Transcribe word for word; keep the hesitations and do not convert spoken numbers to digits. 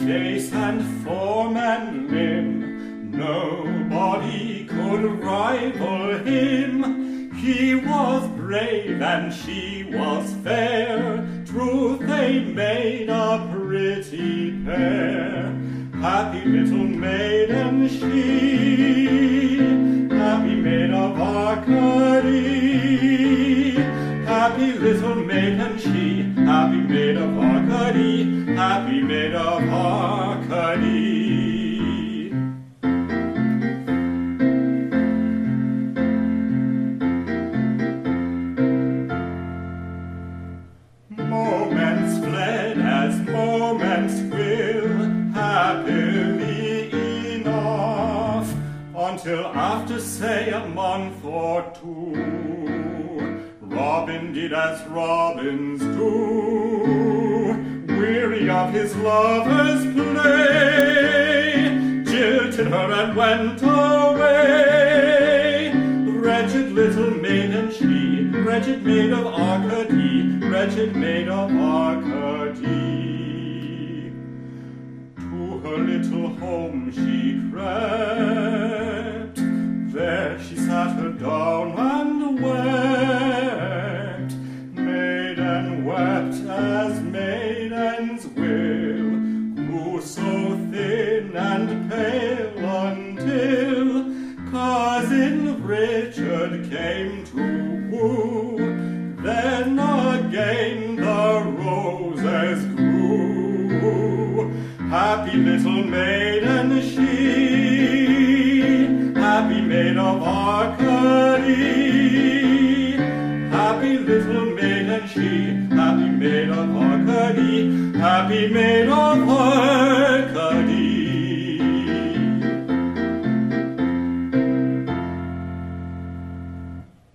face and form and limb, nobody could rival him. He was brave and she was fair, truth they made a pretty pair. Happy little maiden she, happy maid of Arcady. Happy little maiden she, happy maid of Arcady, happy maid of Arcady. Moments fled as moments will, happily enough, until after, say, a month or two, Robin did as robins do, weary of his lover's play, jilted her and went away. Wretched little maiden she, wretched maid of Arcady, wretched maid of Arcady. To her little home she crept, there she sat her down and wept. Maiden wept as maidens will, grew so thin and pale until Cousin Richard came to woo. Then again the roses grew. Happy little maiden she, happy maid of Arcady. Happy little maiden she, happy maid of Arcady, happy maid of Arcady.